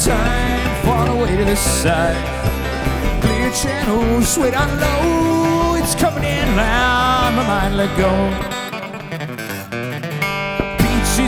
time, fall away to the side. Clear channel, sway down low. It's coming in loud, my mind let go.